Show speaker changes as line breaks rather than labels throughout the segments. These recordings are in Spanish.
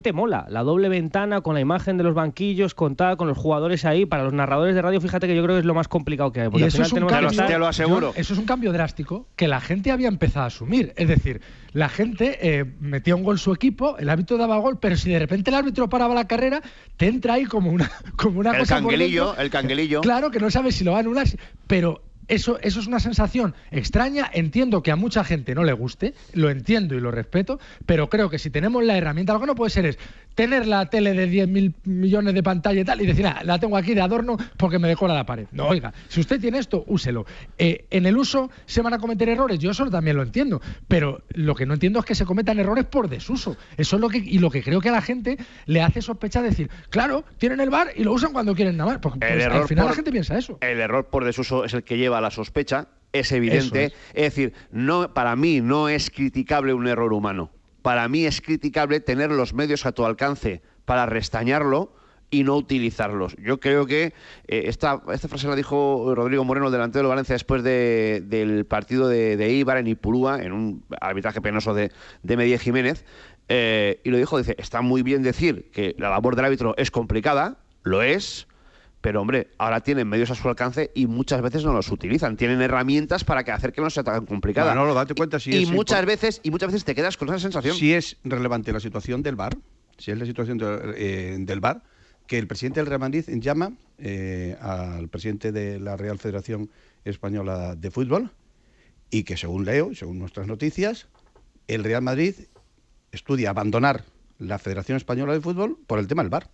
te mola, la doble ventana con la imagen de los banquillos, con los jugadores ahí. Para los narradores de radio, fíjate que yo creo que es lo más complicado que hay.
Y eso es un cambio,
te lo aseguro.
Eso es un cambio drástico que la gente había empezado a asumir. Es decir, la gente metía un gol su equipo, el árbitro daba gol, pero si de repente el árbitro paraba la carrera, te entra ahí como una cosa
canguelillo, el canguelillo.
Claro, que no sabes si lo va a anular, pero eso es una sensación extraña. Entiendo que a mucha gente no le guste, lo entiendo y lo respeto, pero creo que si tenemos la herramienta, lo que no puede ser es tener la tele de 10.000 millones de pantalla y tal, y decir, la tengo aquí de adorno porque me decora la pared. No, oiga, si usted tiene esto, úselo. En el uso se van a cometer errores, yo eso también lo entiendo, pero lo que no entiendo es que se cometan errores por desuso. Eso es lo que creo que a la gente le hace sospechar, decir, claro, tienen el VAR y lo usan cuando quieren nada más, porque al final la gente piensa eso.
El error por desuso es el que lleva a la sospecha, es evidente. Es decir, para mí no es criticable un error humano. Para mí es criticable tener los medios a tu alcance para restañarlo y no utilizarlos. Yo creo que esta frase la dijo Rodrigo Moreno, el delantero de Valencia, después del partido de Eibar en Ipurúa, en un arbitraje penoso de Medellín Jiménez, y lo dijo, dice, está muy bien decir que la labor del árbitro es complicada, lo es, pero hombre, ahora tienen medios a su alcance y muchas veces no los utilizan. Tienen herramientas para hacer que no sea tan complicada.
Manolo, date cuenta
y muchas veces te quedas con esa sensación.
Si es relevante la situación del VAR, del VAR, que el presidente del Real Madrid llama al presidente de la Real Federación Española de Fútbol y que según nuestras noticias, el Real Madrid estudia abandonar la Federación Española de Fútbol por el tema del VAR.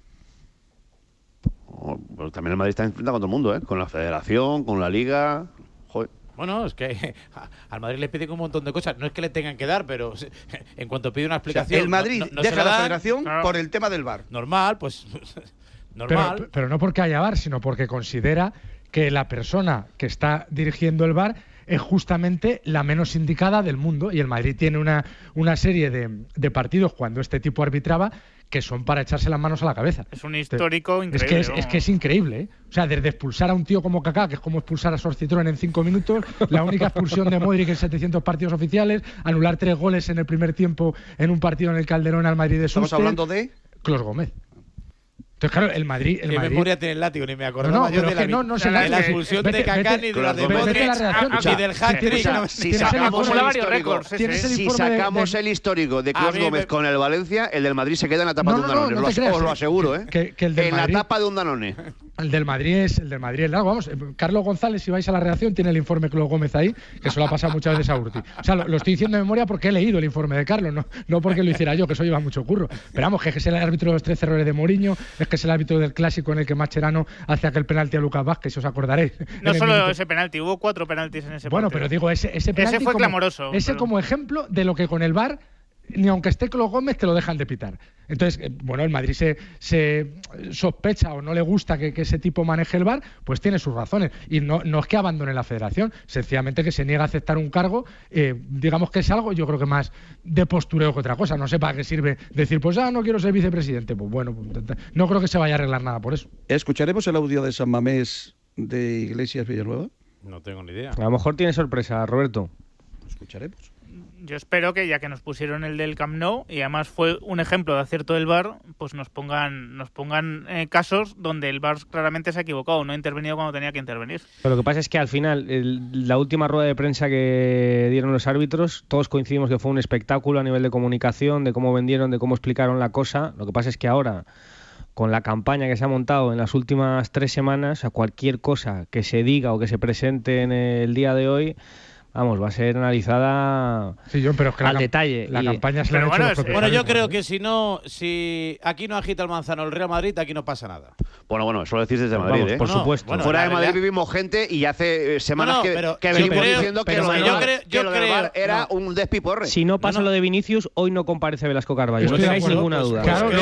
Pues también el Madrid está enfrentado con todo el mundo, con la Federación, con la Liga. Joder.
Bueno, es que al Madrid le piden un montón de cosas. No es que le tengan que dar, pero en cuanto pide una explicación...
O sea, el Madrid deja la Federación por el tema del VAR.
Normal, pues... normal.
Pero no porque haya VAR, sino porque considera que la persona que está dirigiendo el VAR es justamente la menos indicada del mundo. Y el Madrid tiene una serie de partidos cuando este tipo arbitraba que son para echarse las manos a la cabeza.
Es un histórico increíble.
Es que es increíble, ¿eh? O sea, desde expulsar a un tío como Kaká, que es como expulsar a Sorcitrón en 5 minutos, la única expulsión de Modric en 700 partidos oficiales, anular 3 goles en el primer tiempo en un partido en el Calderón al Madrid de Suster.
¿Estamos hablando de?
Clos Gómez. Entonces, claro, el Madrid...
¿Qué memoria tiene el látigo? Ni me acordaba yo de la expulsión de Kaká, ni de la de Modric, ni del hat-trick.
Si sacamos el histórico de Clos Gómez con el Valencia, el del Madrid se queda en la tapa de un Danone. Os lo aseguro, ¿eh? En la tapa de un Danone.
El del Madrid es largo. Vamos, Carlos González, si vais a la redacción, tiene el informe Clos Gómez ahí, que se lo ha pasado muchas veces a Urti. O sea, lo estoy diciendo de memoria porque he leído el informe de Carlos, no porque lo hiciera yo, que eso lleva mucho curro. Pero vamos, que es el árbitro de los 13 errores de Mourinho, es que es el árbitro del clásico en el que Mascherano hace aquel penalti a Lucas Vázquez, si os acordaréis.
No solo ese penalti, hubo 4 penaltis en ese partido.
Bueno, pero digo, ese penalti
fue clamoroso.
Como ejemplo de lo que con el VAR, ni aunque esté Clos Gómez, te lo dejan de pitar. Entonces, el Madrid se sospecha o no le gusta que ese tipo maneje el VAR, pues tiene sus razones. Y no es que abandone la federación, sencillamente que se niega a aceptar un cargo, digamos que es algo, yo creo que más de postureo que otra cosa. No sé para qué sirve decir, pues no quiero ser vicepresidente. Pues bueno, no creo que se vaya a arreglar nada por eso.
¿Escucharemos el audio de San Mamés de Iglesias Villanueva?
No tengo ni idea.
A lo mejor tiene sorpresa, Roberto.
Lo escucharemos.
Yo espero que, ya que nos pusieron el del Camp Nou y además fue un ejemplo de acierto del VAR, pues nos pongan casos donde el VAR claramente se ha equivocado, no ha intervenido cuando tenía que intervenir.
Pero lo que pasa es que al final, la última rueda de prensa que dieron los árbitros, todos coincidimos que fue un espectáculo a nivel de comunicación, de cómo vendieron, de cómo explicaron la cosa. Lo que pasa es que ahora, con la campaña que se ha montado en las últimas 3 semanas, a cualquier cosa que se diga o que se presente en el día de hoy, vamos, va a ser analizada
pero es que
al detalle.
La campaña se la han hecho los propios
Bueno, yo
árbitros,
creo que si aquí no agita el manzano el Real Madrid, aquí no pasa nada.
Bueno, eso lo decís desde Madrid,
vamos, por supuesto.
Fuera de Madrid vivimos gente y hace semanas que venimos diciendo que lo del VAR era un despiporre.
Si no pasa lo de Vinicius, hoy no comparece Velasco Carballo. No tengáis ninguna duda.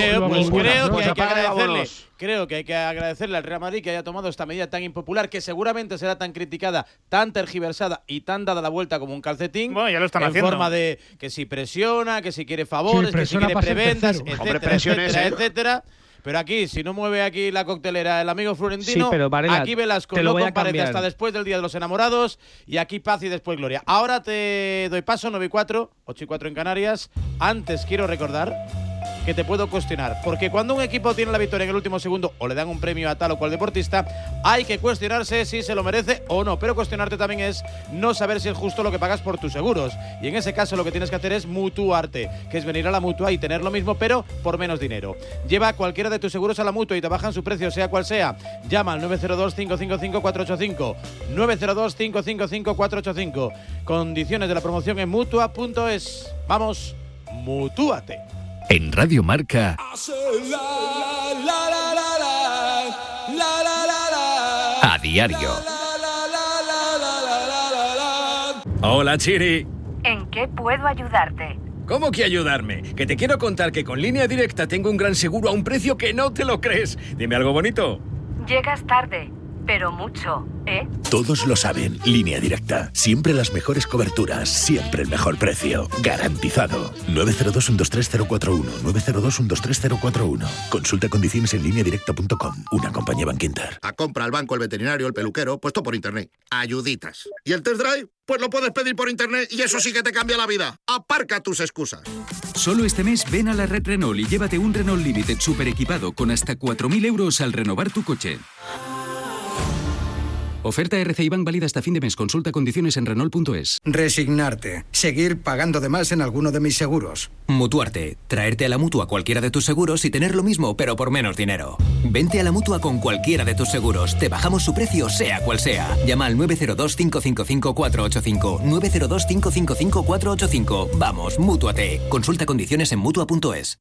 Creo que hay que agradecerle al Real Madrid que haya tomado esta medida tan impopular, que seguramente será tan criticada, tan tergiversada y tan dada la vuelta como un calcetín.
Bueno, ya lo están
haciendo. En forma de que si presiona, que si quiere favores, que si quiere prebendas, etcétera. Pero aquí, si no mueve aquí la coctelera el amigo Florentino,
Varela,
aquí Velasco no comparece hasta después del Día de los Enamorados y aquí paz y después gloria. Ahora te doy paso, 9:04, 8:04 en Canarias. Antes quiero recordar que te puedo cuestionar. Porque cuando un equipo tiene la victoria en el último segundo o le dan un premio a tal o cual deportista, hay que cuestionarse si se lo merece o no. Pero cuestionarte también es no saber si es justo lo que pagas por tus seguros. Y en ese caso lo que tienes que hacer es mutuarte, que es venir a la Mutua y tener lo mismo, pero por menos dinero. Lleva cualquiera de tus seguros a la Mutua y te bajan su precio, sea cual sea. Llama al 902-555-485. 902-555-485. Condiciones de la promoción en Mutua.es. Vamos, mutúate.
En Radio Marca. A diario.
Hola, Chiri.
¿En qué puedo ayudarte?
¿Cómo que ayudarme? Que te quiero contar que con Línea Directa tengo un gran seguro a un precio que no te lo crees. Dime algo bonito.
Llegas tarde, pero mucho, ¿eh?
Todos lo saben. Línea Directa. Siempre las mejores coberturas. Siempre el mejor precio. Garantizado. 902-123-041. 902-123-041. Consulta condiciones en lineadirecta.com. Una compañía Bankinter.
A compra, al banco, el veterinario, el peluquero, puesto por internet. Ayuditas. ¿Y el test drive? Pues lo puedes pedir por internet y eso sí que te cambia la vida. Aparca tus excusas.
Solo este mes ven a la red Renault y llévate un Renault Limited super equipado con hasta 4.000 euros al renovar tu coche. Oferta RCI Bank válida hasta fin de mes. Consulta condiciones en Renault.es.
Resignarte. Seguir pagando de más en alguno de mis seguros.
Mutuarte. Traerte a la Mutua cualquiera de tus seguros y tener lo mismo, pero por menos dinero. Vente a la Mutua con cualquiera de tus seguros. Te bajamos su precio, sea cual sea. Llama al 902-555-485. 902-555-485. Vamos, Mútuate. Consulta condiciones en Mutua.es.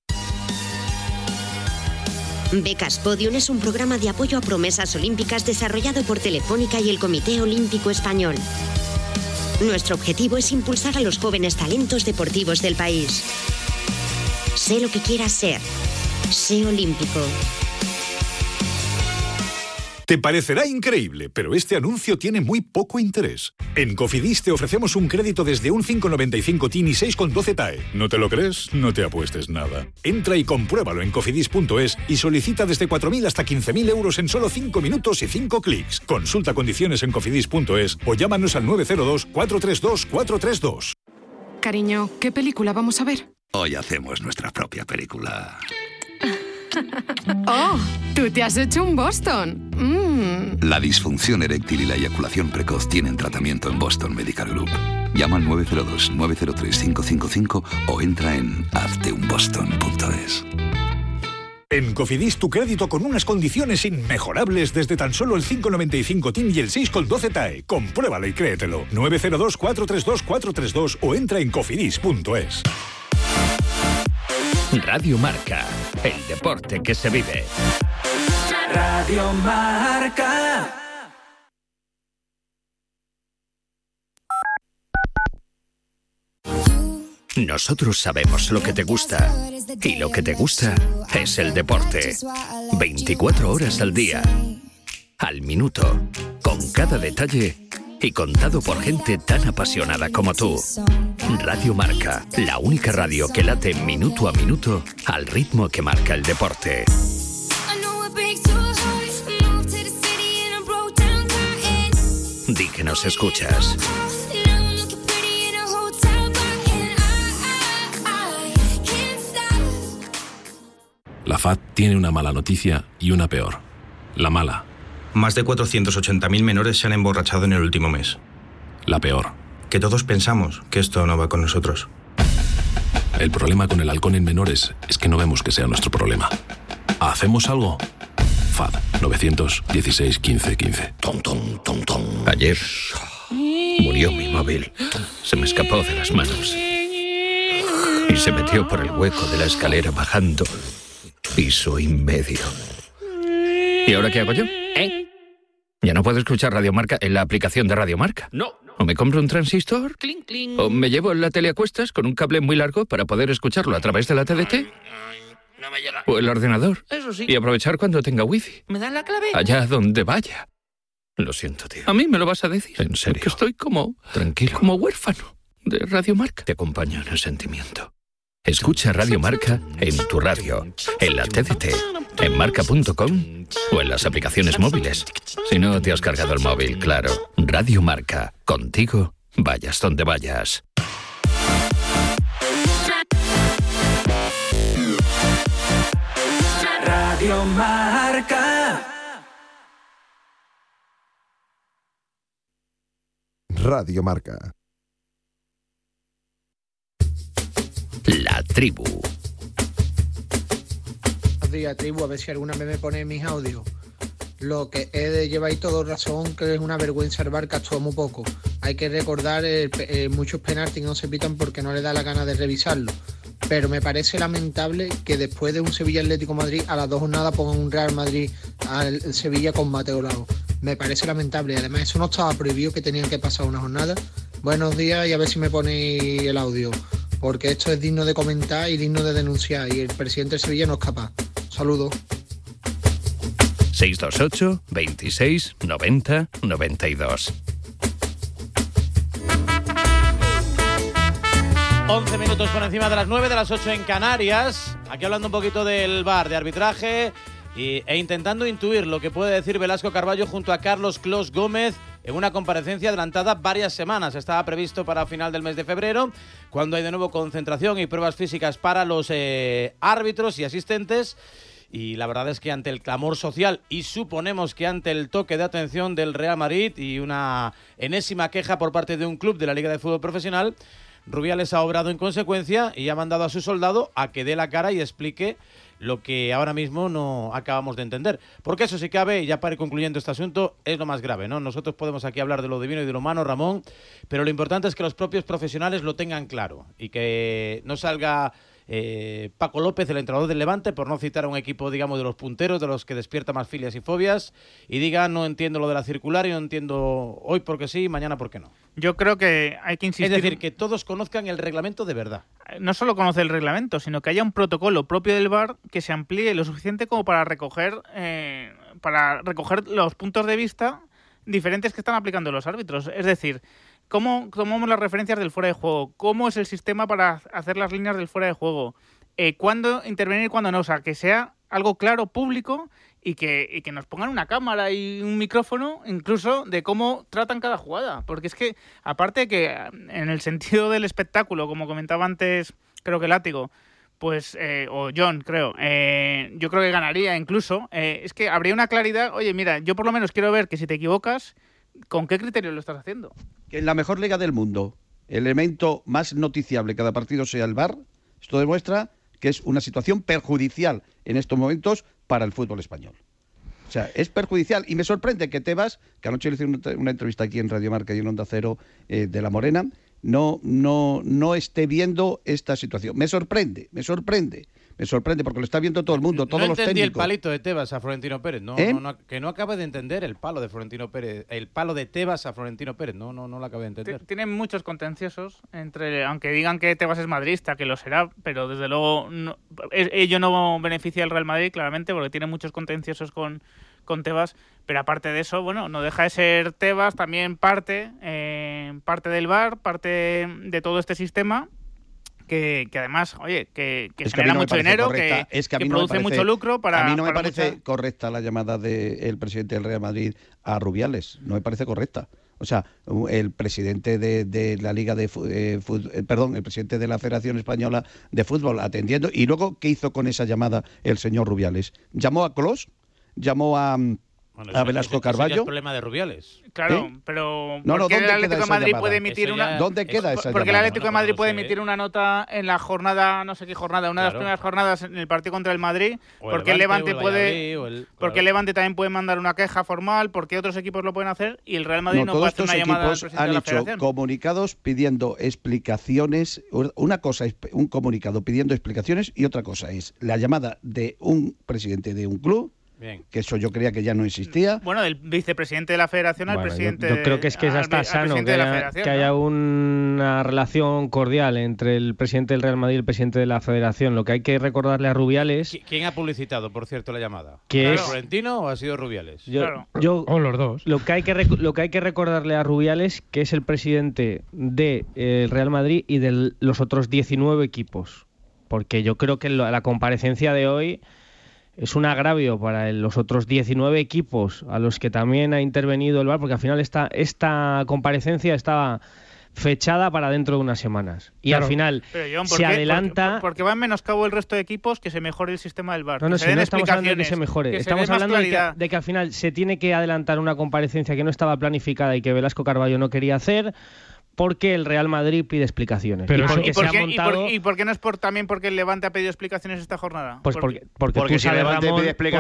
Becas Podium es un programa de apoyo a promesas olímpicas desarrollado por Telefónica y el Comité Olímpico Español. Nuestro objetivo es impulsar a los jóvenes talentos deportivos del país. Sé lo que quieras ser. Sé olímpico.
Te parecerá increíble, pero este anuncio tiene muy poco interés. En Cofidis te ofrecemos un crédito desde un 5,95 TIN y 6,12 TAE. ¿No te lo crees? No te apuestes nada. Entra y compruébalo en cofidis.es y solicita desde 4.000 hasta 15.000 euros en solo 5 minutos y 5 clics. Consulta condiciones en cofidis.es o llámanos al 902-432-432.
Cariño, ¿qué película vamos a ver?
Hoy hacemos nuestra propia película.
¡Oh! ¡Tú te has hecho un Boston!
La disfunción eréctil y la eyaculación precoz tienen tratamiento en Boston Medical Group. Llama al 902-903-555 o entra en hazteunboston.es.
En Cofidis tu crédito con unas condiciones inmejorables desde tan solo el 5,95 TIN y el 6,12 TAE. Compruébalo y créetelo. 902-432-432 o entra en cofidis.es.
Radio Marca, el deporte que se vive.
Radio Marca.
Nosotros sabemos lo que te gusta. Y lo que te gusta es el deporte. 24 horas al día. Al minuto. Con cada detalle. Y contado por gente tan apasionada como tú. Radio Marca, la única radio que late minuto a minuto al ritmo que marca el deporte. Di que nos escuchas.
La FAD tiene una mala noticia y una peor. La mala.
Más de 480.000 menores se han emborrachado en el último mes.
La peor.
Que todos pensamos que esto no va con nosotros.
El problema con el alcohol en menores es que no vemos que sea nuestro problema. ¿Hacemos algo? FAD 916 15 15.
Tom, tom, tom, tom. Ayer murió mi móvil. Se me escapó de las manos. Y se metió por el hueco de la escalera bajando piso y medio. ¿Y ahora qué hago yo? ¿Ya no puedo escuchar Radio Marca en la aplicación de Radio Marca?
No.
¿O me compro un transistor?
Cling, cling.
¿O me llevo la tele a cuestas con un cable muy largo para poder escucharlo a través de la TDT?
No me llega.
¿O el ordenador?
Eso sí.
Y aprovechar cuando tenga wifi.
¿Me dan la clave?
Allá donde vaya. Lo siento, tío. ¿A mí me lo vas a decir? En serio. Porque estoy como... Tranquilo. Como huérfano de Radio Marca. Te acompaño en el sentimiento. Escucha Radio Marca en tu radio, en la TDT, en marca.com o en las aplicaciones móviles. Si no te has cargado el móvil, claro. Radio Marca, contigo, vayas donde vayas.
Radio Marca.
Radio Marca.
La tribu.
Buenos días, tribu, a ver si alguna vez me pone mis audios. Lo que lleváis todo razón, que es una vergüenza el VAR, que actuó muy poco. Hay que recordar muchos penaltis que no se pitan porque no le da la gana de revisarlo. Pero me parece lamentable que después de un Sevilla Atlético Madrid, a las 2 jornadas pongan un Real Madrid al Sevilla con Mateo Lago. Me parece lamentable, y además eso no estaba prohibido, que tenían que pasar una jornada. Buenos días, y a ver si me ponéis el audio, porque esto es digno de comentar y digno de denunciar, y el presidente del Sevilla no es capaz. Saludos.
628 26 90 92.
11 minutos por encima de las 9, de las 8 en Canarias. Aquí hablando un poquito del VAR, de arbitraje e intentando intuir lo que puede decir Velasco Carballo junto a Carlos Clos Gómez en una comparecencia adelantada varias semanas. Estaba previsto para final del mes de febrero, cuando hay de nuevo concentración y pruebas físicas para los árbitros y asistentes. Y la verdad es que ante el clamor social, y suponemos que ante el toque de atención del Real Madrid y una enésima queja por parte de un club de la Liga de Fútbol Profesional, Rubiales ha obrado en consecuencia y ha mandado a su soldado a que dé la cara y explique lo que ahora mismo no acabamos de entender. Porque eso, si cabe, y ya para ir concluyendo este asunto, es lo más grave, ¿no? Nosotros podemos aquí hablar de lo divino y de lo humano, Ramón, pero lo importante es que los propios profesionales lo tengan claro y que no salga Paco López, el entrenador del Levante, por no citar a un equipo, digamos, de los punteros, de los que despierta más filias y fobias, y diga: no entiendo lo de la circular y no entiendo hoy porque sí, mañana porque no.
Yo creo que hay que insistir.
Es decir, que todos conozcan el reglamento de verdad.
No solo conocer el reglamento, sino que haya un protocolo propio del VAR que se amplíe lo suficiente como para recoger los puntos de vista diferentes que están aplicando los árbitros. Es decir, ¿cómo tomamos las referencias del fuera de juego? ¿Cómo es el sistema para hacer las líneas del fuera de juego? ¿Cuándo intervenir y cuándo no? O sea, que sea algo claro, público, y que nos pongan una cámara y un micrófono incluso de cómo tratan cada jugada. Porque es que, aparte que en el sentido del espectáculo, como comentaba antes, creo que Látigo, pues, o John, creo, yo creo que ganaría incluso. Es que habría una claridad. Oye, mira, yo por lo menos quiero ver que si te equivocas, ¿con qué criterio lo estás haciendo?
Que en la mejor liga del mundo, el elemento más noticiable cada partido sea el VAR, esto demuestra que es una situación perjudicial en estos momentos para el fútbol español. O sea, es perjudicial, y me sorprende que Tebas, que anoche le hice una entrevista aquí en Radio Marca y en Onda Cero de La Morena, no esté viendo esta situación. Me sorprende porque lo está viendo todo el mundo, todos los técnicos.
No entendí el palito de Tebas a Florentino Pérez, que no acaba de entender el palo de Florentino Pérez, el palo de Tebas a Florentino Pérez, no lo acaba de entender.
Tienen muchos contenciosos, aunque digan que Tebas es madridista, que lo será, pero desde luego ello no beneficia al Real Madrid, claramente, porque tiene muchos contenciosos con Tebas, pero aparte de eso, bueno, no deja de ser Tebas también parte del VAR, parte de todo este sistema, que además, oye, que genera mucho dinero, que produce mucho lucro para...
A mí no me parece correcta la llamada del presidente del Real Madrid a Rubiales, no me parece correcta. O sea, el presidente de la Liga de el presidente de la Federación Española de Fútbol atendiendo, y luego, ¿qué hizo con esa llamada el señor Rubiales? ¿Llamó a Clos? ¿Llamó a Velasco Carballo?
Es el problema de Rubiales.
Claro, pero ¿por qué el Atlético de Madrid puede emitir una...
¿Dónde queda esa llamada?
Porque el Atlético de Madrid puede emitir una nota en la jornada, no sé qué jornada, una de las primeras jornadas en el partido contra el Madrid, porque el Levante puede... Porque el Levante también puede mandar una queja formal, porque otros equipos lo pueden hacer, y el Real Madrid no puede hacer una llamada al presidente de la Federación.
Han hecho comunicados pidiendo explicaciones. Una cosa es un comunicado pidiendo explicaciones y otra cosa es la llamada de un presidente de un club. Bien. Que eso yo creía que ya no existía.
Bueno, del vicepresidente de la Federación al presidente...
Yo creo que es que ya está sano que haya una relación cordial entre el presidente del Real Madrid y el presidente de la Federación. Lo que hay que recordarle a Rubiales...
¿Quién ha publicitado, por cierto, la llamada?
¿Es
Florentino o ha sido Rubiales?
O los dos.
Lo que hay que recordarle a Rubiales, que es el presidente del Real Madrid y de los otros 19 equipos. Porque yo creo que la comparecencia de hoy... es un agravio para los otros 19 equipos a los que también ha intervenido el VAR, porque al final esta comparecencia estaba fechada para dentro de unas semanas. Y
claro,
al final se adelanta...
Porque va en menoscabo el resto de equipos que se mejore el sistema del VAR.
No, si no estamos hablando de que se mejore. Estamos hablando de que al final se tiene que adelantar una comparecencia que no estaba planificada y que Velasco Carballo no quería hacer, porque el Real Madrid pide explicaciones.
Pero ¿Y por qué no es también porque el Levante ha pedido explicaciones esta jornada?
Pues porque tú sabes, Ramón,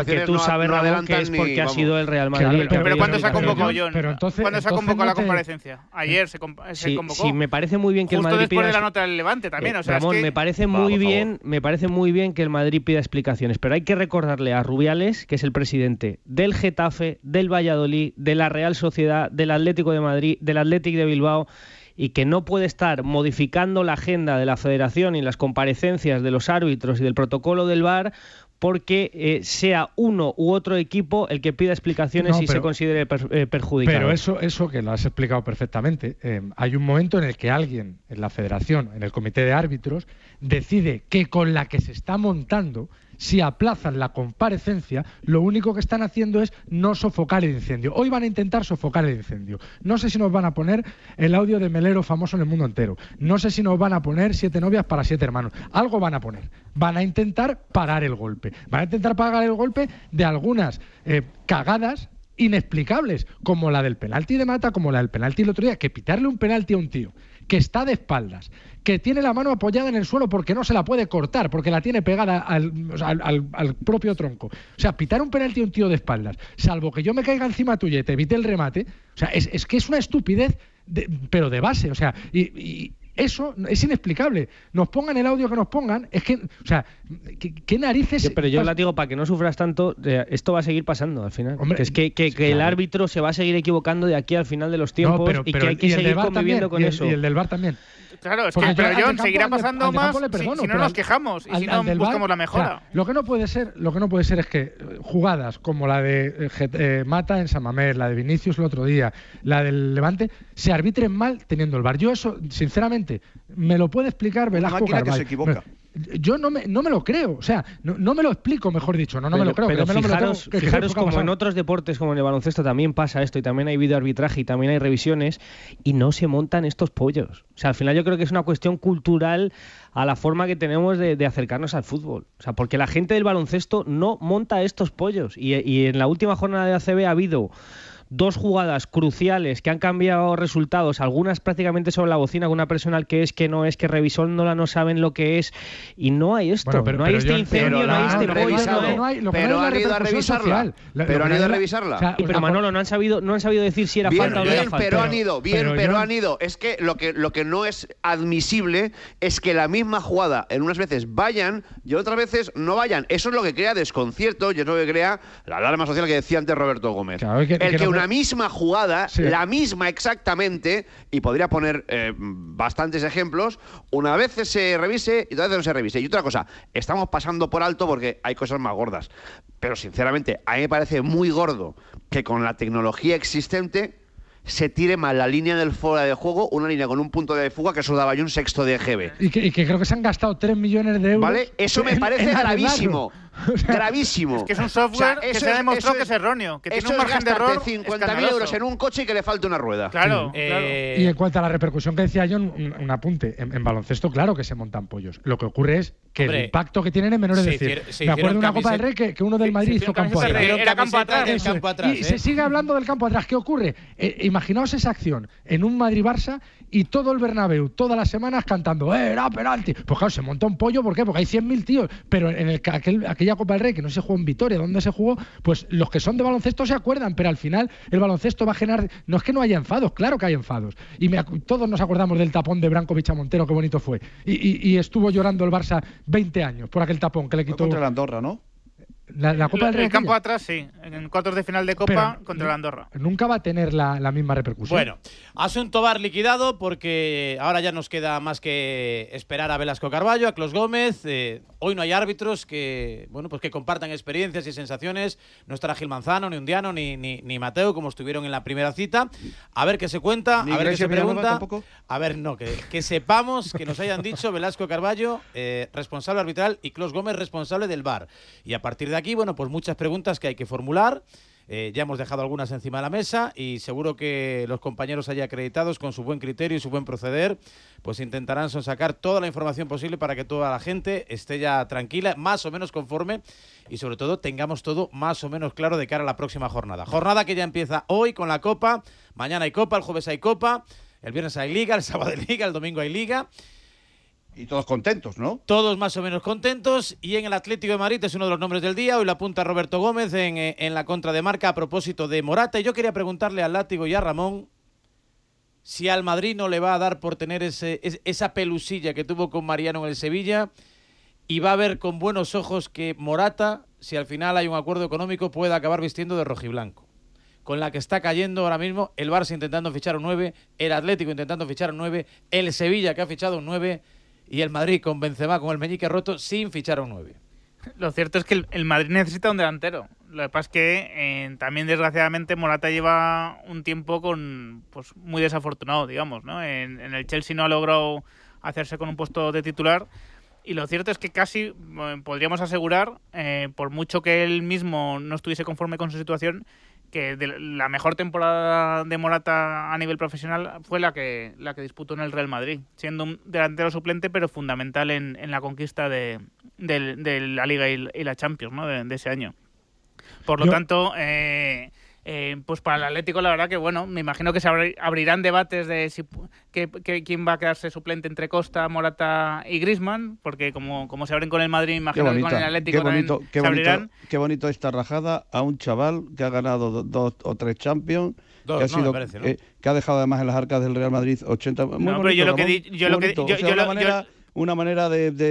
que es porque ha sido el Real Madrid.
Pero ¿cuándo se ha convocado, John? ¿Cuándo se ha convocado la comparecencia? Ayer se convocó.
Sí, me parece muy bien que
justo
el Madrid
después de la nota del Levante también.
Ramón, me parece muy bien que el Madrid pida explicaciones, pero hay que recordarle a Rubiales, que es el presidente del Getafe, del Valladolid, de la Real Sociedad, del Atlético de Madrid, del Athletic de Bilbao, y que no puede estar modificando la agenda de la Federación y las comparecencias de los árbitros y del protocolo del VAR porque sea uno u otro equipo el que pida explicaciones y se considere perjudicado.
Pero eso que lo has explicado perfectamente. Hay un momento en el que alguien en la Federación, en el comité de árbitros, decide que con la que se está montando, si aplazan la comparecencia, lo único que están haciendo es no sofocar el incendio. Hoy van a intentar sofocar el incendio. No sé si nos van a poner el audio de Melero famoso en el mundo entero. No sé si nos van a poner 7 novias para 7 hermanos. Algo van a poner. Van a intentar parar el golpe. Van a intentar parar el golpe de algunas cagadas inexplicables, como la del penalti de Mata, como la del penalti el otro día, que pitarle un penalti a un tío que está de espaldas, que tiene la mano apoyada en el suelo porque no se la puede cortar, porque la tiene pegada al propio tronco. O sea, pitar un penalti a un tío de espaldas, salvo que yo me caiga encima tuya y te evite el remate, o sea, es que es una estupidez, pero de base, o sea, y eso es inexplicable. Nos pongan el audio que nos pongan, es que, o sea, ¿qué narices?
Pero yo les digo, para que no sufras tanto, esto va a seguir pasando al final.
Hombre,
es que el árbitro se va a seguir equivocando de aquí al final de los tiempos y que hay que seguir conviviendo con eso.
Y el del VAR también.
Claro, es que John, seguirá pasando más si no nos quejamos y si no buscamos la mejora.
O sea, lo que no puede ser es que jugadas como la de Mata en San Mamés, la de Vinicius el otro día, la del Levante, se arbitren mal teniendo el VAR. Yo eso, sinceramente, me lo puede explicar Velasco Carballo.
Que se equivoca.
Yo no me lo creo, o sea, no me lo explico, mejor dicho, no me lo creo.
Pero fijaros como en otros deportes, como en el baloncesto, también pasa esto, y también hay videoarbitraje y también hay revisiones, y no se montan estos pollos. O sea, al final yo creo que es una cuestión cultural a la forma que tenemos de acercarnos al fútbol. O sea, porque la gente del baloncesto no monta estos pollos, y en la última jornada de ACB ha habido 2 jugadas cruciales que han cambiado resultados, algunas prácticamente sobre la bocina, con una persona que es, que no es, que revisándola no saben lo que es, y no hay esto, no hay este incendio, no hay este pollo,
pero han ido a revisarla. Pero han ido a revisarla.
Pero Manolo, no han sabido decir si era falta o no era falta.
Pero han ido. Es que lo que no es admisible es que la misma jugada en unas veces vayan y otras veces no vayan. Eso es lo que crea desconcierto y es lo que crea la alarma social que decía antes Roberto Gómez. Claro, que una misma jugada, la misma exactamente, y podría poner bastantes ejemplos, una vez se revise y otra vez no se revise. Y otra cosa, estamos pasando por alto porque hay cosas más gordas. Pero sinceramente, a mí me parece muy gordo que con la tecnología existente se tire mal la línea del fuera de juego, una línea con un punto de fuga que eso daba yo un sexto de GB.
Y que creo que se han gastado 3 millones de euros.
¿Vale? Eso me parece gravísimo. Gravísimo.
Es que es un software que se ha demostrado que es erróneo, que tiene un margen de error
50.000 euros en un coche y que le falte una rueda.
Claro,
Y en cuanto a la repercusión que decía John, un apunte. En baloncesto, claro que se montan pollos. Lo que ocurre es que el impacto que tienen es menor. Es decir, me acuerdo de una Copa del Rey que uno del Madrid hizo campo atrás.
Era campo atrás.
Y se sigue hablando del campo atrás. ¿Qué ocurre? Imaginaos esa acción en un Madrid-Barça y todo el Bernabéu, todas las semanas cantando era penalti. Pues claro, se monta un pollo, ¿por qué? Porque hay 100.000 tíos. Pero en aquella Copa del Rey, que no se jugó en Vitoria, ¿dónde se jugó? Pues los que son de baloncesto se acuerdan, pero al final el baloncesto va a generar... No es que no haya enfados, claro que hay enfados. Y todos nos acordamos del tapón de Brankovic a Montero, qué bonito fue. Y estuvo llorando el Barça 20 años por aquel tapón que le quitó...
Contra el Andorra, ¿no?
La Copa del Rey.
El campo atrás, sí. En cuartos de final de Copa contra el Andorra.
Nunca va a tener la misma repercusión.
Bueno, asunto VAR liquidado porque ahora ya nos queda más que esperar a Velasco Carballo, a Clos Gómez. Hoy no hay árbitros que compartan experiencias y sensaciones. No estará Gil Manzano, ni Undiano, ni Mateo, como estuvieron en la primera cita. A ver qué se cuenta, a ver qué se pregunta. A ver, no, que sepamos, que nos hayan dicho Velasco Carballo, responsable arbitral, y Clos Gómez, responsable del VAR. Y a partir de aquí, bueno, pues muchas preguntas que hay que formular. Ya hemos dejado algunas encima de la mesa y seguro que los compañeros allí acreditados, con su buen criterio y su buen proceder, pues intentarán sacar toda la información posible para que toda la gente esté ya tranquila, más o menos conforme y sobre todo tengamos todo más o menos claro de cara a la próxima jornada. Jornada que ya empieza hoy con la Copa, mañana hay Copa, el jueves hay Copa, el viernes hay Liga, el sábado hay Liga, el domingo hay Liga.
Y todos contentos, ¿no?
Todos más o menos contentos. Y en el Atlético de Madrid es uno de los nombres del día. Hoy la apunta Roberto Gómez en la contra de Marca a propósito de Morata. Y yo quería preguntarle al Látigo y a Ramón si al Madrid no le va a dar por tener esa pelusilla que tuvo con Mariano en el Sevilla y va a ver con buenos ojos que Morata, si al final hay un acuerdo económico, pueda acabar vistiendo de rojiblanco. Con la que está cayendo ahora mismo el Barça intentando fichar un 9, el Atlético intentando fichar un 9, el Sevilla que ha fichado un 9... y el Madrid con Benzema, con el meñique roto, sin fichar a un 9.
Lo cierto es que el Madrid necesita un delantero. Lo que pasa es que también, desgraciadamente, Morata lleva un tiempo pues muy desafortunado, digamos, ¿no? En el Chelsea no ha logrado hacerse con un puesto de titular. Y lo cierto es que casi podríamos asegurar, por mucho que él mismo no estuviese conforme con su situación, que la mejor temporada de Morata a nivel profesional fue la que disputó en el Real Madrid, siendo un delantero suplente pero fundamental en la conquista de la Liga y la Champions, ¿no? de ese año. Por lo tanto, pues para el Atlético la verdad que, bueno, me imagino que se abrirán debates de quién va a quedarse suplente entre Costa, Morata y Griezmann, porque como se abren con el Madrid, imagino que con el Atlético se abrirán.
Qué bonito esta rajada a un chaval que ha ganado 2 o 3 Champions, que ha dejado además en las arcas del Real Madrid 80. Muy bonito, una manera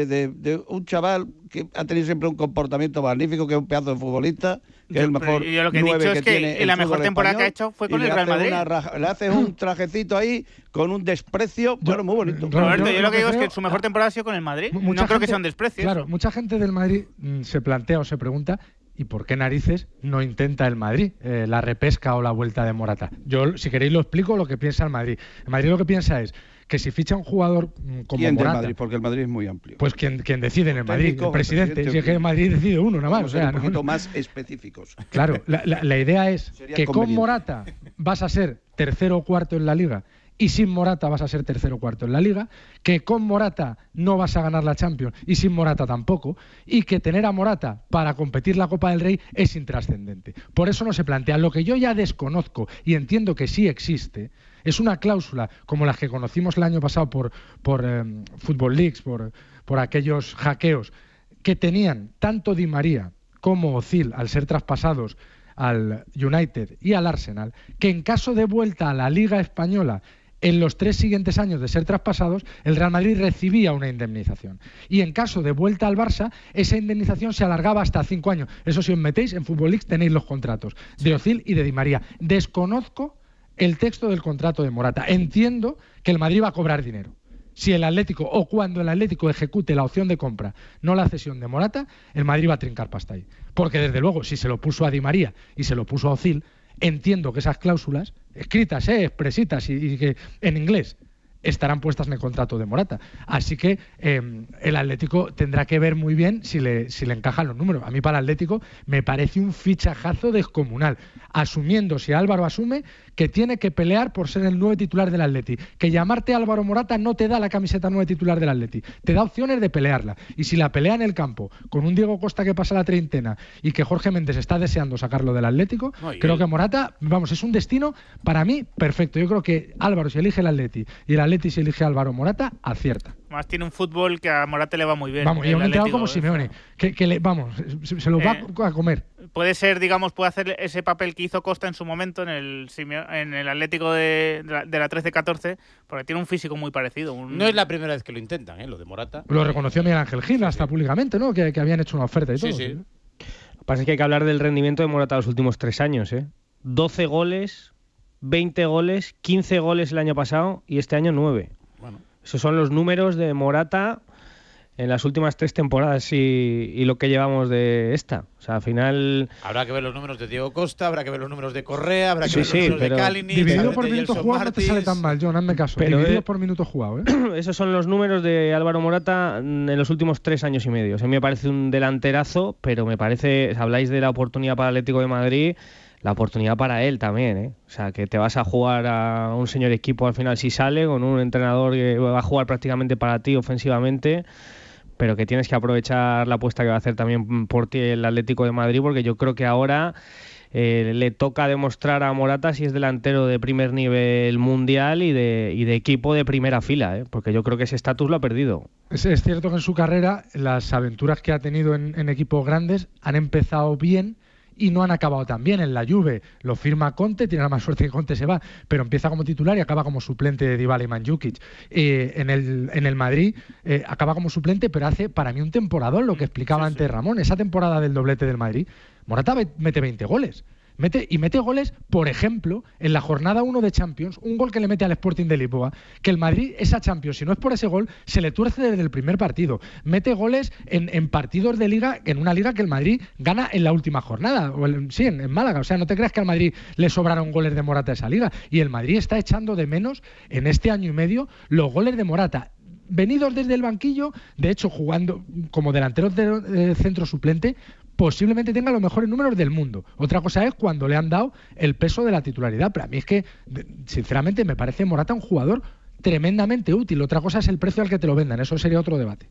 de un chaval que ha tenido siempre un comportamiento magnífico, que es un pedazo de futbolista, que es el mejor 9 que tiene.
La mejor temporada que ha hecho fue con el Real Madrid.
Le haces un trajecito ahí con un desprecio, bueno, muy bonito.
Roberto, yo lo que digo es que su mejor temporada ha sido con el Madrid. No creo que sea un desprecio.
Claro, mucha gente del Madrid se plantea o se pregunta: ¿y por qué narices no intenta el Madrid la repesca o la vuelta de Morata? Yo, si queréis, lo explico lo que piensa el Madrid. El Madrid lo que piensa es que si ficha un jugador como
¿quién
Morata,
del Madrid? Porque el Madrid es muy amplio.
Pues quien decide en el Madrid, el presidente. Si es que el Madrid decide uno nada más.
O sea, un poquito más específicos.
Claro, la idea es que con Morata vas a ser tercero o cuarto en la Liga y sin Morata vas a ser tercero o cuarto en la Liga, que con Morata no vas a ganar la Champions y sin Morata tampoco, y que tener a Morata para competir la Copa del Rey es intrascendente. Por eso no se plantea. Lo que yo ya desconozco y entiendo que sí existe es una cláusula como las que conocimos el año pasado por Football Leagues, por aquellos hackeos que tenían tanto Di María como Özil al ser traspasados al United y al Arsenal, que en caso de vuelta a la Liga Española en los 3 siguientes años de ser traspasados, el Real Madrid recibía una indemnización. Y en caso de vuelta al Barça, esa indemnización se alargaba hasta 5 años. Eso, si os metéis en Football League, tenéis los contratos de Özil y de Di María. Desconozco el texto del contrato de Morata. Entiendo que el Madrid va a cobrar dinero. Si el Atlético, o cuando el Atlético ejecute la opción de compra, no la cesión de Morata, el Madrid va a trincar pasta ahí. Porque desde luego, si se lo puso a Di María y se lo puso a Özil, entiendo que esas cláusulas, escritas, expresitas y que en inglés, estarán puestas en el contrato de Morata. Así que el Atlético tendrá que ver muy bien si le encajan los números. A mí, para el Atlético, me parece un fichajazo descomunal, asumiendo, si Álvaro asume, que tiene que pelear por ser el 9 titular del Atleti. Que llamarte Álvaro Morata no te da la camiseta 9 titular del Atleti, te da opciones de pelearla. Y si la pelea en el campo, con un Diego Costa que pasa la treintena y que Jorge Méndez está deseando sacarlo del Atlético, creo que Morata, vamos, es un destino para mí perfecto. Yo creo que Álvaro, si elige el Atleti y el Atleti si elige a Álvaro Morata, acierta.
Más tiene un fútbol que a Morata le va muy bien.
Vamos, y a un entrenador como Simeone, que le, vamos, se lo va a comer.
Puede ser, digamos, puede hacer ese papel que hizo Costa en su momento en el Atlético de la 13-14, porque tiene un físico muy parecido.
No es la primera vez que lo intentan, lo de Morata.
Lo reconoció Miguel Ángel Gil hasta públicamente, ¿no? Que habían hecho una oferta y todo.
Sí. Lo que pasa es que hay que hablar del rendimiento de Morata los últimos 3 años, 12 goles, 20 goles, 15 goles el año pasado y este año 9. Bueno. Esos son los números de Morata en las últimas 3 temporadas y lo que llevamos de esta. O sea, al final...
Habrá que ver los números de Diego Costa, habrá que ver los números de Correa, habrá que ver los números de Kalinic...
Dividido por minutos jugados no te sale tan mal, John, hazme caso. Pero dividido por minutos jugados,
Esos son los números de Álvaro Morata en los últimos 3 años y medio. O sea, a mí me parece un delanterazo, pero me parece... Habláis de la oportunidad para el Atlético de Madrid... la oportunidad para él también, ¿eh? O sea, que te vas a jugar a un señor equipo al final si sale, con un entrenador que va a jugar prácticamente para ti ofensivamente, pero que tienes que aprovechar la apuesta que va a hacer también por ti el Atlético de Madrid, porque yo creo que ahora le toca demostrar a Morata si es delantero de primer nivel mundial y de equipo de primera fila, ¿eh? Porque yo creo que ese estatus lo ha perdido.
Es cierto que en su carrera las aventuras que ha tenido en equipos grandes han empezado bien y no han acabado tan bien. En la Juve lo firma Conte, tiene la más suerte que Conte se va, pero empieza como titular y acaba como suplente de Dybala y Mandžukić. En el Madrid acaba como suplente, pero hace para mí un temporadón, lo que explicaba antes Ramón. Esa temporada del doblete del Madrid, Morata mete 20 goles. Mete goles, por ejemplo, en la jornada 1 de Champions, un gol que le mete al Sporting de Lisboa, que el Madrid, esa Champions, si no es por ese gol, se le tuerce desde el primer partido. Mete goles en partidos de liga, en una liga que el Madrid gana en la última jornada, en Málaga. O sea, no te creas que al Madrid le sobraron goles de Morata a esa liga. Y el Madrid está echando de menos, en este año y medio, los goles de Morata. Venidos desde el banquillo, de hecho, jugando como delantero de centro suplente, posiblemente tenga los mejores números del mundo. Otra cosa es cuando le han dado el peso de la titularidad, pero a mí es que, sinceramente, me parece Morata un jugador tremendamente útil. Otra cosa es el precio al que te lo vendan, eso sería otro debate.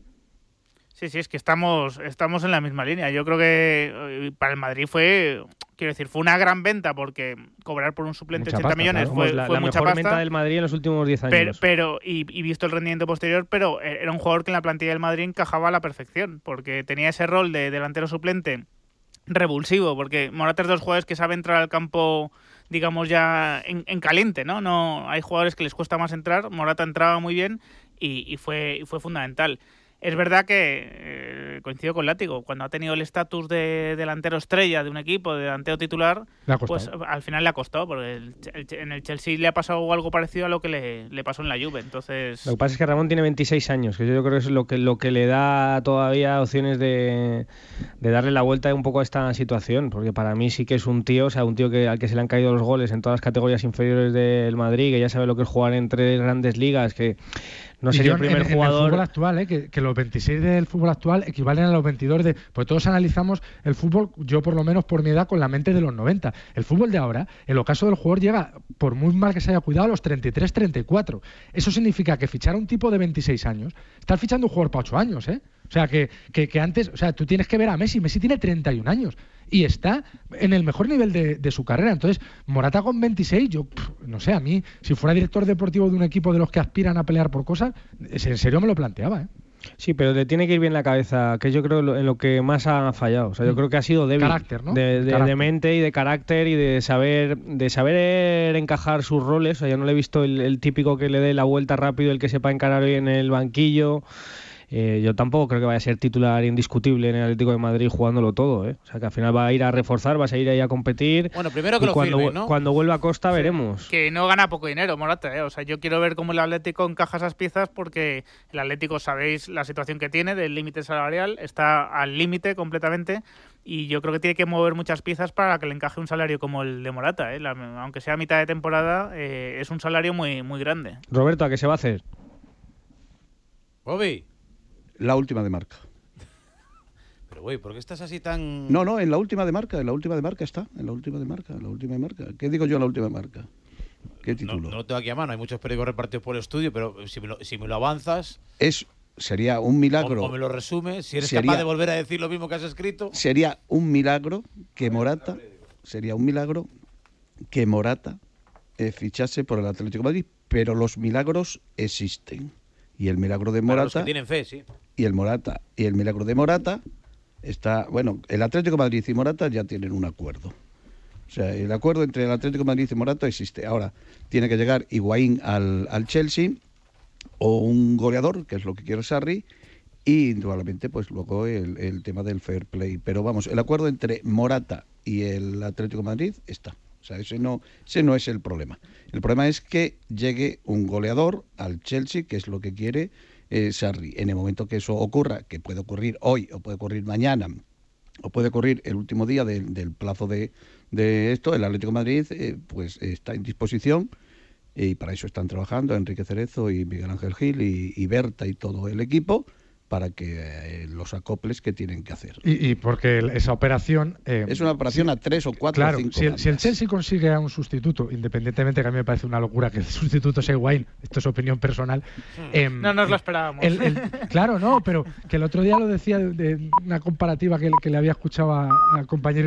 Sí, es que estamos en la misma línea. Yo creo que para el Madrid fue una gran venta, porque cobrar por un suplente
mucha
80
pasta,
millones
claro.
fue
la
mucha
mejor
pasta.
Venta del Madrid en los últimos 10 años.
Pero visto el rendimiento posterior, pero era un jugador que en la plantilla del Madrid encajaba a la perfección, porque tenía ese rol de delantero suplente revulsivo, porque Morata es de los jugadores que sabe entrar al campo, digamos, ya en caliente, ¿no? No hay jugadores que les cuesta más entrar. Morata entraba muy bien y fue fundamental. Es verdad que coincido con Látigo, cuando ha tenido el estatus de delantero estrella de un equipo, de delantero titular, pues al final le ha costado, porque en el Chelsea le ha pasado algo parecido a lo que le pasó en la Juve. Entonces,
lo que pasa es que Ramón tiene 26 años, que yo creo que es lo que le da todavía opciones de darle la vuelta un poco a esta situación, porque para mí sí que es un tío, al que se le han caído los goles en todas las categorías inferiores del Madrid, que ya sabe lo que es jugar en 3 grandes ligas, que no sería el primer jugador.
En el fútbol actual, que los 26 del fútbol actual equivalen a los 22 de. Pues todos analizamos el fútbol, yo por lo menos por mi edad, con la mente de los 90. El fútbol de ahora, el ocaso del jugador llega, por muy mal que se haya cuidado, a los 33, 34. Eso significa que fichar a un tipo de 26 años, estás fichando un jugador para 8 años, ¿eh? O sea, que antes, o sea, tú tienes que ver a Messi. Messi tiene 31 años y está en el mejor nivel de su carrera. Entonces, Morata con 26, yo no sé, a mí, si fuera director deportivo de un equipo de los que aspiran a pelear por cosas, en serio me lo planteaba, ¿eh?
Sí, pero le tiene que ir bien la cabeza, que yo creo en lo que más ha fallado. O sea, yo creo que ha sido débil.
Carácter, ¿no?
De mente y de carácter y de saber encajar sus roles. O sea, yo no le he visto el típico que le dé la vuelta rápido, el que sepa encarar bien en el banquillo. Yo tampoco creo que vaya a ser titular indiscutible en el Atlético de Madrid jugándolo todo, ¿eh? O sea, que al final va a ir a reforzar, vas a ir ahí a competir.
Bueno, primero que lo firme, ¿no?
Cuando vuelva a Costa veremos.
Que no gana poco dinero, Morata, ¿eh? O sea, yo quiero ver cómo el Atlético encaja esas piezas, porque el Atlético, sabéis la situación que tiene del límite salarial, está al límite completamente, y yo creo que tiene que mover muchas piezas para que le encaje un salario como el de Morata, ¿eh? Aunque sea a mitad de temporada, es un salario muy, muy grande.
Roberto, ¿a qué se va a hacer?
Bobby.
La última de Marca.
Pero, güey, ¿por qué estás así tan...?
No, en la última de Marca, está. En la última de Marca. ¿Qué digo yo en la última de Marca? ¿Qué título?
No lo tengo aquí a mano, hay muchos periódicos repartidos por el estudio, pero si me lo avanzas...
Sería un milagro...
O me lo resumes, si eres capaz de volver a decir lo mismo que has escrito... Sería un milagro que Morata fichase por el Atlético de Madrid, pero los milagros existen. Y el milagro de Morata... Para los que tienen fe, sí. Y el milagro de Morata está... Bueno, el Atlético de Madrid y Morata ya tienen un acuerdo. O sea, el acuerdo entre el Atlético de Madrid y Morata existe. Ahora, tiene que llegar Higuaín al Chelsea, o un goleador, que es lo que quiere Sarri, y indudablemente, pues luego el tema del fair play. Pero vamos, el acuerdo entre Morata y el Atlético de Madrid está. O sea, ese no es el problema. El problema es que llegue un goleador al Chelsea, que es lo que quiere Sarri. En el momento que eso ocurra, que puede ocurrir hoy o puede ocurrir mañana, o puede ocurrir el último día del plazo de esto, el Atlético de Madrid pues está en disposición, y para eso están trabajando Enrique Cerezo y Miguel Ángel Gil y Berta y todo el equipo,
para que los acoples que tienen que hacer.
Y porque esa operación...
es una operación a 3 o 4
claro,
o 5
si el Chelsea consigue a un sustituto, independientemente que a mí me parece una locura que el sustituto sea Higuaín, esto es opinión personal.
No nos lo esperábamos.
Claro, no, pero que el otro día lo decía de una comparativa que le había escuchado a compañeros